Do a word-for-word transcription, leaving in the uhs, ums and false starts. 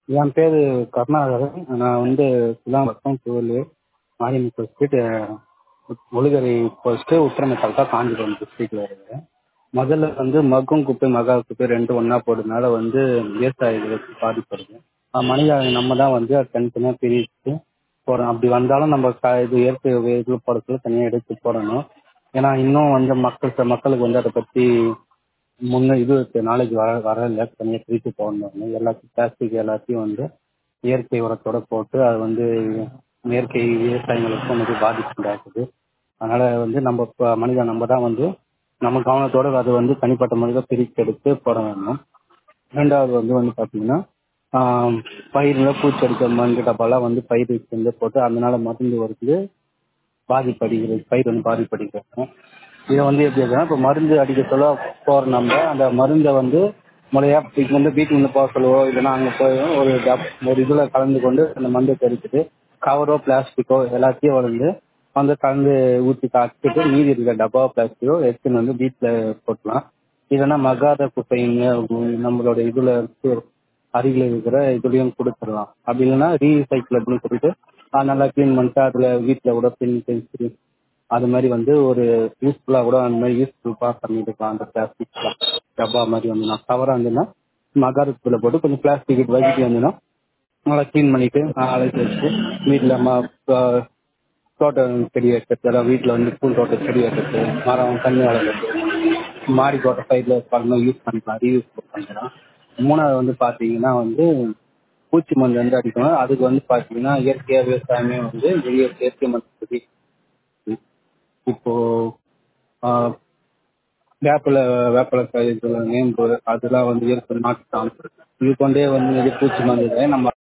என் பேரு கருணாகரன். நான் வந்து சிலாம்பரம் திருவள்ளூர் மாரியம்மன் ஸ்ட்ரீட் ஒழுகரை போஸ்ட்டு உத்திரமேத்தால் காஞ்சிபுரம் டிஸ்ட்ரிக்டில் இருக்கிறேன். முதல்ல வந்து மக்கும் குப்பை மகா குப்பை ரெண்டும் ஒன்றா போடுறதுனால வந்து விவசாயிகளுக்கு பாதிப்படுது. மனித நம்ம தான் வந்து அது தனித்தனியாக பிரித்து போடுறோம். அப்படி வந்தாலும் நம்ம க இது இயற்கை இது போடுறதுல தனியாக எடுத்து போடணும். ஏன்னா இன்னும் வந்து மக்கள் மக்களுக்கு வந்து அதை பற்றி முன்ன இது நாலேஜ் வர வரல. தனியாக பிரித்து போடணும். எல்லாத்தையும் பிளாஸ்டிக் எல்லாத்தையும் வந்து இயற்கை உரத்தோட போட்டு அது வந்து இயற்கை விவசாயிகளுக்கும் வந்து பாதிப்பு உண்டாக்குது. அதனால வந்து நம்ம இப்போ மனிதன் நம்ம தான் வந்து நம்ம கவனத்தோட அது வந்து தனிப்பட்ட முறையில் பிரித்து எடுத்து போட வேணும். ரெண்டாவது வந்து வந்து பார்த்தீங்கன்னா பயிரில் பூச்செடிக்க மருந்து டப்பாலாம் வந்து பயிர் வந்து போட்டு அதனால மருந்து வருது பாதிப்படைகிறது. பயிர் வந்து பாதிப்படைகிறது. இதை வந்து எப்படி இருக்குன்னா இப்போ மருந்து அடிக்க சொல்ல போகிற நம்ம அந்த மருந்தை வந்து முறையா இப்போ வந்து வீட்டுக்கு வந்து போக சொல்லுவோ இல்லைன்னா அங்கே போய் ஒரு டப் ஒரு இதில் கலந்து கொண்டு அந்த மருந்தை தெளிச்சுட்டு கவரோ பிளாஸ்டிக்கோ எல்லாத்தையும் வந்து வந்து கலந்து ஊற்றி காய்ச்சிட்டு மீதி இருக்கிற டப்பாவோ பிளாஸ்டிக்கோ எடுத்துன்னு வந்து வீட்டில் போட்டலாம். இல்லைன்னா மகாத குப்பைங்க நம்மளோட இதில் அருகில் இருக்கிற இதுலேயும் கொடுத்துடலாம். அப்படி இல்லைன்னா ரீசைக்கிள் அப்படின்னு சொல்லிட்டு நல்லா க்ளீன் பண்ணிட்டு அதில் வீட்டில் கூட பின் பென்சில் அது மாதிரி வந்து ஒரு யூஸ்ஃபுல்லாக கூட அந்த மாதிரி யூஸ்ஃபுல்லாக பண்ணிட்டுருக்கலாம். அந்த பிளாஸ்டிக் டப்பா மாதிரி வந்துன்னா கவராக இருந்ததுன்னா மகாரத்தில் போட்டு கொஞ்சம் பிளாஸ்டிக் வச்சுட்டு வந்துன்னா நல்லா க்ளீன் பண்ணிவிட்டு அழைச்சி வச்சுட்டு வீட்டில் ம தோட்டம் செடி வைக்கிறது, அதாவது வீட்டில் வந்து பூல் தோட்டம் செடி வைக்கிறது, மரம் தண்ணி வளர்க்குறது, மாடி தோட்டம் சைடில் பண்ணணும் யூஸ் பண்ணிக்கலாம், ரீயூஸ் பண்ணிக்கலாம். மூணாவது வந்து பார்த்தீங்கன்னா வந்து பூச்சி மருந்து வந்து அடிக்கணும். அதுக்கு வந்து பார்த்தீங்கன்னா இயற்கையாக விவசாயமே வந்து வெளியே இயற்கை மருந்து இப்போ வேப்பில வேப்பில நேம்பு அதெல்லாம் வந்து இயற்கை நாட்டு இது கொண்டே வந்து நிறைய பூச்சி மருந்து நம்ம